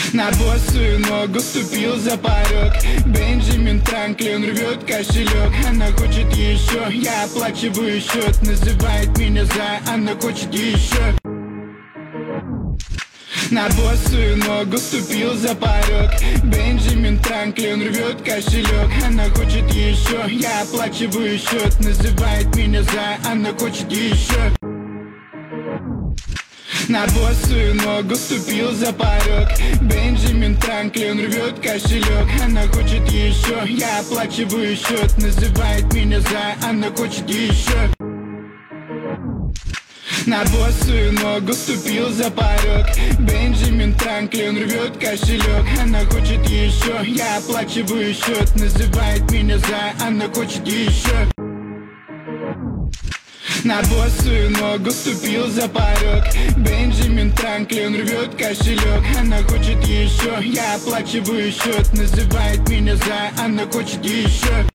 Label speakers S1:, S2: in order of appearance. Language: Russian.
S1: На босую ногу ступил за порог. Бенджамин Франклин рвет кошелек. Она хочет еще, я оплачиваю счет. Называет меня за, она хочет еще. На босую ногу ступил за порог. Бенджамин Франклин рвет кошелек. Она хочет еще, я оплачиваю счет. Называет меня за, она хочет еще. На босую ногу ступил за порог. Бенджамин Франклин рвет кошелек. Она хочет еще, я оплачиваю счет. Называет меня за, она хочет еще. На босую ногу ступил за порог. Бенджамин Франклин рвет кошелек. Она хочет еще, я оплачиваю счет. Называет меня за, она хочет еще. На босую ногу ступил за порог. Бенджамин Франклин рвет кошелек. Она хочет еще, я оплачиваю счет. Называет меня за, она хочет еще.